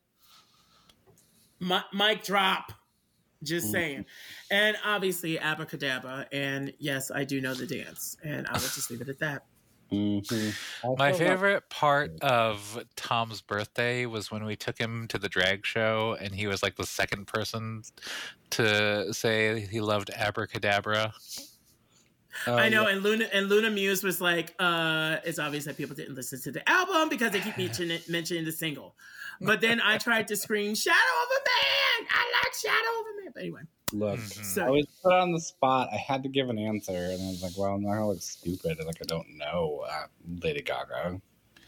Mic drop. Just saying. And obviously Abracadabra. And yes, I do know the dance. And I will just leave it at that. Mm-hmm. My favorite part of Tom's birthday was when we took him to the drag show and he was like the second person to say he loved Abracadabra. I know, and Luna Muse was like, it's obvious that people didn't listen to the album because they keep mentioning the single. But then I tried to scream, Shadow of a Man! I like Shadow of a Man! But anyway. Look, So, I was put on the spot. I had to give an answer, and I was like, well, I'm not going to look stupid. Like, I don't know Lady Gaga.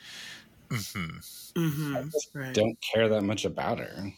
I just don't care that much about her.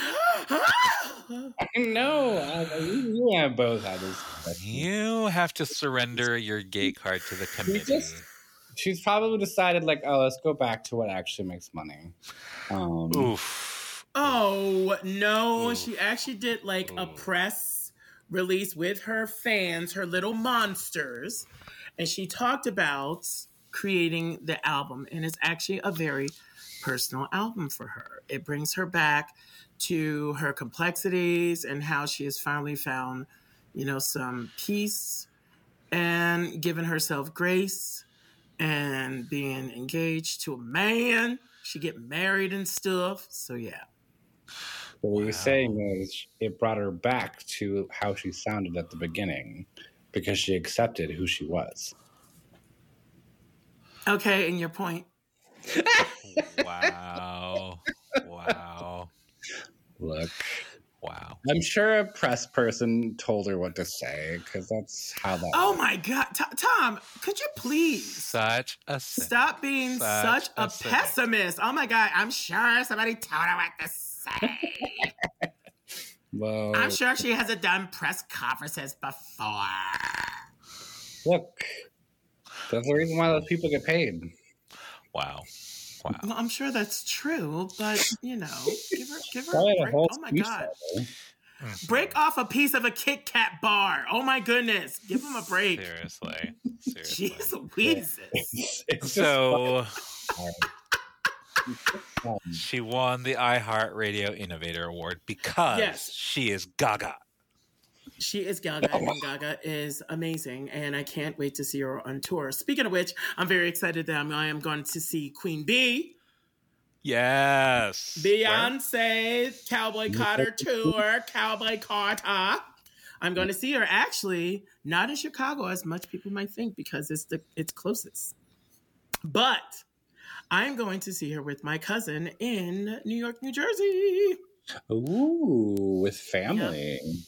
I know. You and I both had this. You have to surrender your gate card to the committee. She's probably decided, like, oh, let's go back to what actually makes money. Oof. Oh, no. She actually did, like, a press release with her fans, her little monsters. And she talked about creating the album. And it's actually a very personal album for her. It brings her back to her complexities and how she has finally found, some peace and given herself grace and being engaged to a man. She get married and stuff. So, yeah. But what you're saying is it brought her back to how she sounded at the beginning because she accepted who she was. Okay, and your point? Wow. Look. Wow. I'm sure a press person told her what to say because that's how that Oh, my God. Tom, could you please Such a cynic. stop being such a cynic. pessimist? Oh, my God. I'm sure somebody told her what to say. Well, I'm sure she hasn't done press conferences before. look, that's the reason why those people get paid. Wow. Well, I'm sure that's true, but give her Probably a a break. whole Oh my speech God. level. Break off a piece of a Kit Kat bar. Oh my goodness. Give him a break. Seriously. Jeez Louise. It's So just she won the iHeartRadio Innovator Award because Yes. she is Gaga. She is Gaga, and Gaga is amazing, and I can't wait to see her on tour. Speaking of which, I'm very excited that I am going to see Queen Bee, Yes. Beyonce, Cowboy Carter tour, Cowboy Carter. I'm going to see her actually not in Chicago as much people might think because it's closest, but I'm going to see her with my cousin in New York, New Jersey. ooh, with family.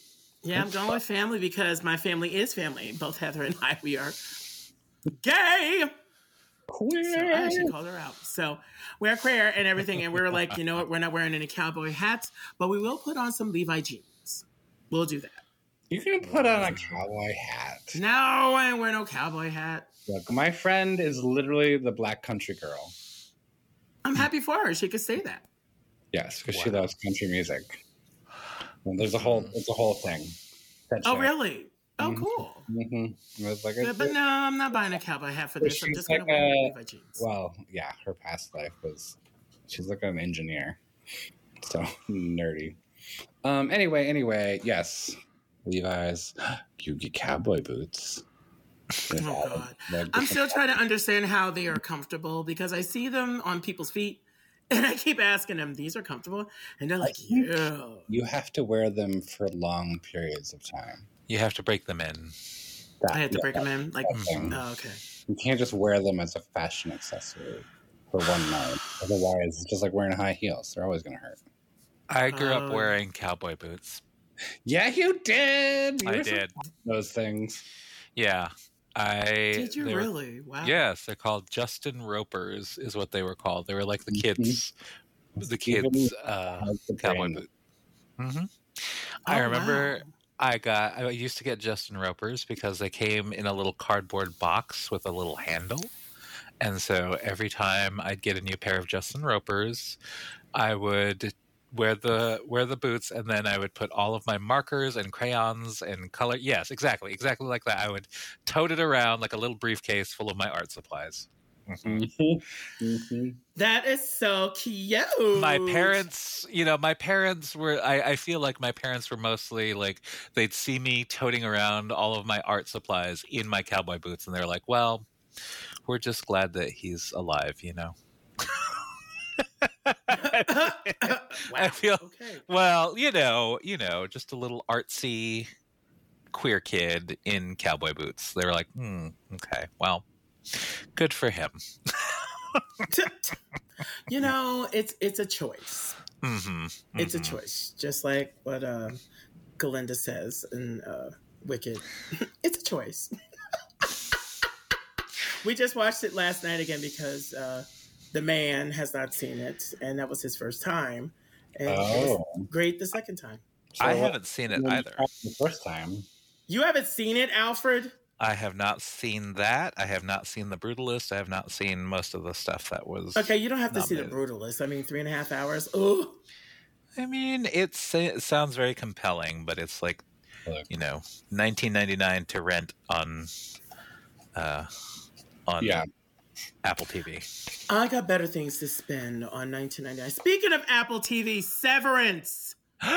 Yeah, I'm going with family because my family is family. Both Heather and I, we are gay. Queer. So I actually called her out. So we're queer and everything. And we were like, you know what? We're not wearing any cowboy hats, but we will put on some Levi jeans. We'll do that. You can put on a cowboy hat. No, I ain't wear no cowboy hat. Look, my friend is literally the black country girl. I'm happy for her. She could say that. Yes, because she loves country music. And it's a whole thing. Oh, really? Oh, cool. Mm-hmm. It was like But no, I'm not buying a cowboy hat for this. I'm just going to wear Levi jeans. Well, yeah, her past life was, she's like an engineer. So nerdy. Anyway, yes. Levi's. You get cowboy boots. Oh, God. I'm still trying to understand how they are comfortable because I see them on people's feet and I keep asking them, these are comfortable? And they're like, yeah. You have to wear them for long periods of time. You have to break them in. I have to break them in? Like, oh, okay. You can't just wear them as a fashion accessory for one night. Otherwise, it's just like wearing high heels. They're always going to hurt. I grew up wearing cowboy boots. Yeah, you did. I did. Those things. Yeah. Did you really? Wow. Yes, they're called Justin Ropers is what they were called. They were like the kids' cowboy boot. Mm-hmm. I remember I used to get Justin Ropers because they came in a little cardboard box with a little handle. And so every time I'd get a new pair of Justin Ropers, I would wear the boots, and then I would put all of my markers and crayons and color. Yes, exactly like that. I would tote it around like a little briefcase full of my art supplies. Mm-hmm. Mm-hmm. That is so cute. My parents were, I feel like my parents were mostly like, they'd see me toting around all of my art supplies in my cowboy boots, and they're like, well, we're just glad that he's alive, you know? Wow. I feel okay. Well, you know, just a little artsy queer kid in cowboy boots. They were like, okay, well, good for him. You know, it's a choice. Mm-hmm. It's a choice, just like what Galinda says in Wicked. It's a choice. We just watched it last night again because the man has not seen it, and that was his first time. And it was great the second time. So I haven't seen it either. The first time. You haven't seen it, Alfred? I have not seen that. I have not seen The Brutalist. I have not seen most of the stuff that was. Okay, you don't have to see The Brutalist. I mean, 3.5 hours. Ooh. I mean, it sounds very compelling, but it's like, you know, $19.99 to rent on Apple TV. I got better things to spend on $19.99. Speaking of Apple TV, Severance.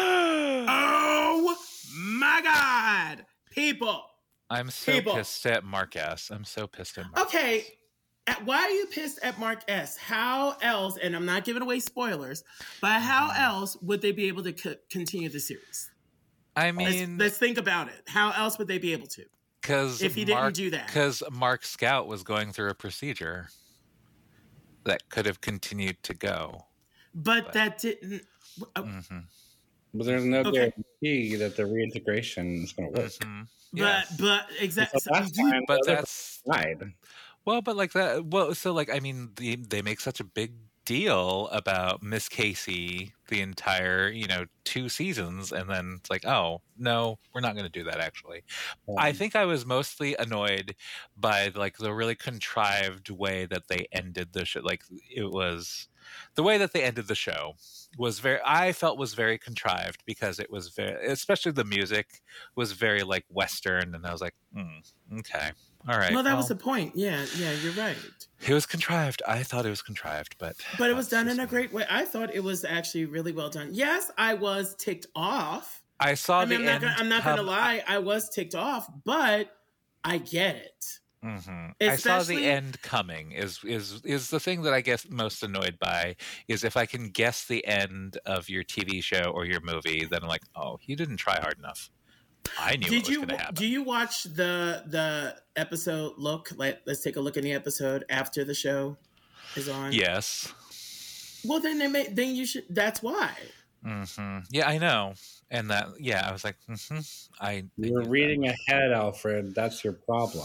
Oh my God, people! I'm so pissed at Mark S. I'm so pissed at Mark S. Okay, why are you pissed at Mark S? How else? And I'm not giving away spoilers, but how else would they be able to continue the series? I mean, let's think about it. How else would they be able to? Because if he didn't do that, because Mark Scout was going through a procedure that could have continued to go, but that didn't. Mm-hmm. But there's no guarantee that the reintegration is going to work. Mm-hmm. Yes. But exactly. But that's right. Well, but like that. Well, so like I mean, they make such a big deal about Miss Casey the entire 2 seasons, and then it's like, oh no, we're not going to do that. Actually, I think I was mostly annoyed by like the really contrived way that they ended the show. Like it was the way that they ended the show was very contrived, because it was very, especially the music was very like Western, and I was like, okay, all right. Well, that was the point. Yeah, you're right. It was contrived. I thought it was contrived, but it was done in a great way. I thought it was actually really well done. Yes, I was ticked off. I saw the end. I'm not going to lie. I was ticked off, but I get it. Mm-hmm. I saw the end coming is the thing that I guess most annoyed by is if I can guess the end of your TV show or your movie, then I'm like, oh, you didn't try hard enough. I knew what was going to happen. Do you watch the episode? Let's take a look in the episode after the show is on. Yes. Well, then you should. That's why. Yeah, I know. And that, yeah, I was like, I You're knew reading ahead, Alfred. That's your problem.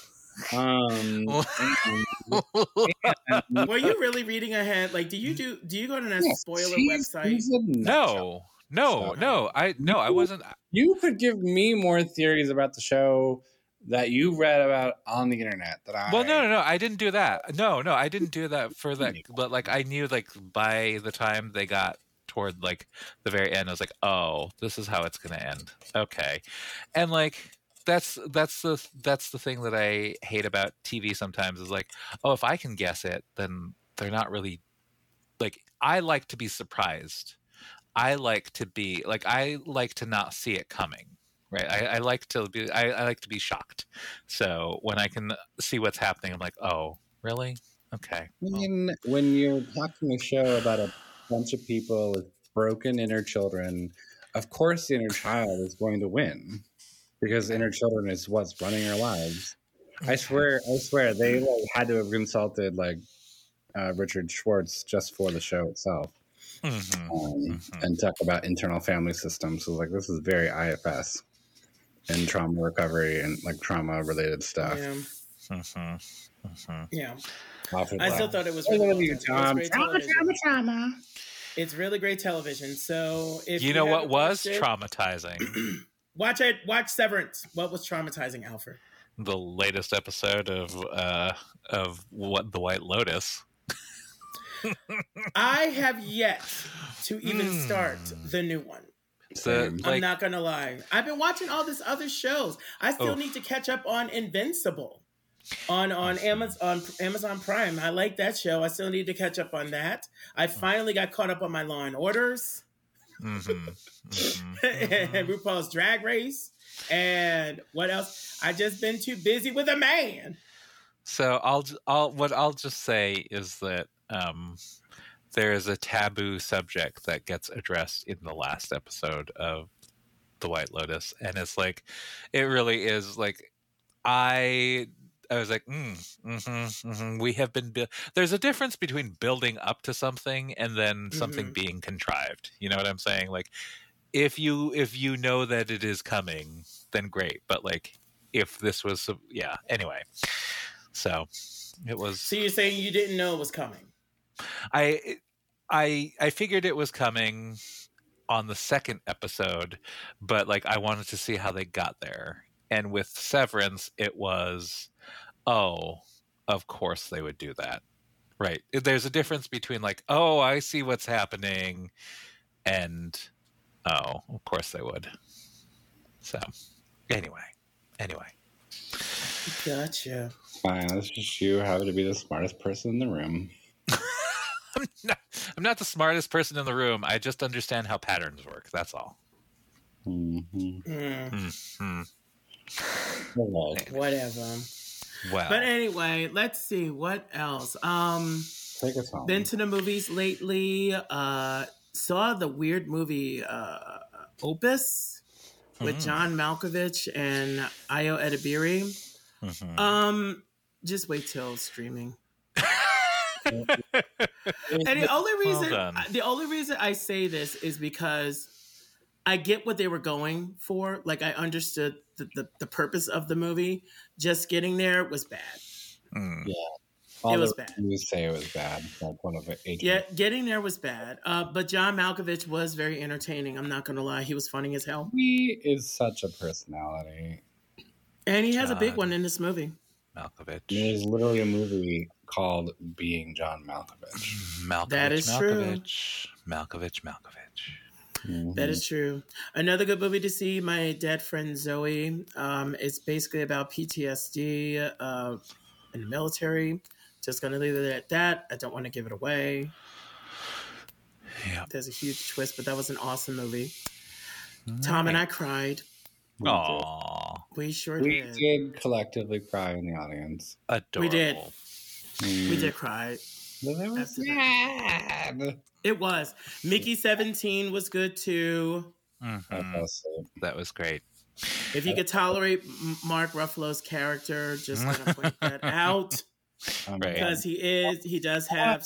Were you really reading ahead? Like, do you go to that spoiler website? No, I wasn't. You could give me more theories about the show that you read about on the internet that I. Well, no, I didn't do that. No, I didn't do that for that. But like, I knew like by the time they got toward like the very end, I was like, oh, this is how it's going to end. Okay, and like that's the thing that I hate about TV sometimes is like, oh, if I can guess it, then they're not really like. I like to be surprised. I like to not see it coming. Right. I like to be I like to be shocked. So when I can see what's happening, I'm like, oh, really? Okay. When you're talking a show about a bunch of people with broken inner children, of course the inner child is going to win because inner children is what's running our lives. Okay. I swear they had to have consulted like Richard Schwartz just for the show itself. And talk about internal family systems. So like this is very IFS and trauma recovery and like trauma related stuff. Yeah. I still thought it was really trauma. It's really great television. So if you know what was traumatizing, watch it. Watch Severance. What was traumatizing, Alfred? The latest episode of what The White Lotus. I have yet to even start the new one. I'm not gonna lie. I've been watching all these other shows. I still need to catch up on Invincible on Amazon Prime. I like that show. I still need to catch up on that. I finally got caught up on my Law and Orders and RuPaul's Drag Race. And what else? I just been too busy with a man. So I'll just say is that there is a taboo subject that gets addressed in the last episode of The White Lotus, and it's like it really is like I was like we have been there's a difference between building up to something and then something being contrived. You know what I'm saying? Like if you know that it is coming, then great, but like if this was anyway, so it was. So you're saying you didn't know it was coming? I figured it was coming on the second episode, but like I wanted to see how they got there. And with Severance, it was, oh, of course they would do that. Right. There's a difference between like, oh, I see what's happening, and oh, of course they would. So anyway. Gotcha. Fine, that's just you having to be the smartest person in the room. I'm not the smartest person in the room. I just understand how patterns work. That's all. Whatever. Wow. But anyway, let's see what else. Take us home. Been to the movies lately. Saw the weird movie Opus with John Malkovich and Ayo Edebiri. Just wait till streaming. And the only reason I say this is because I get what they were going for. Like I understood the purpose of the movie. Just getting there was bad. Yeah, it was bad. You say it was bad. Like one of it. Yeah, getting there was bad. But John Malkovich was very entertaining. I'm not gonna lie, he was funny as hell. He is such a personality, and he has a big one in this movie. Malkovich. There's literally a movie called Being John Malkovich. That is true. Malkovich. That is true. Another good movie to see, My Dead Friend Zoe. It's basically about PTSD in the military. Just going to leave it at that. I don't want to give it away. Yeah. There's a huge twist, but that was an awesome movie. Tom and I cried. Aww. We sure We did. did collectively cry in the audience. Adorable. We did. We did cry. It was sad. It was. Mickey 17 was good too. That was great. If you could tolerate Mark Ruffalo's character, just gonna point that out. Because he does have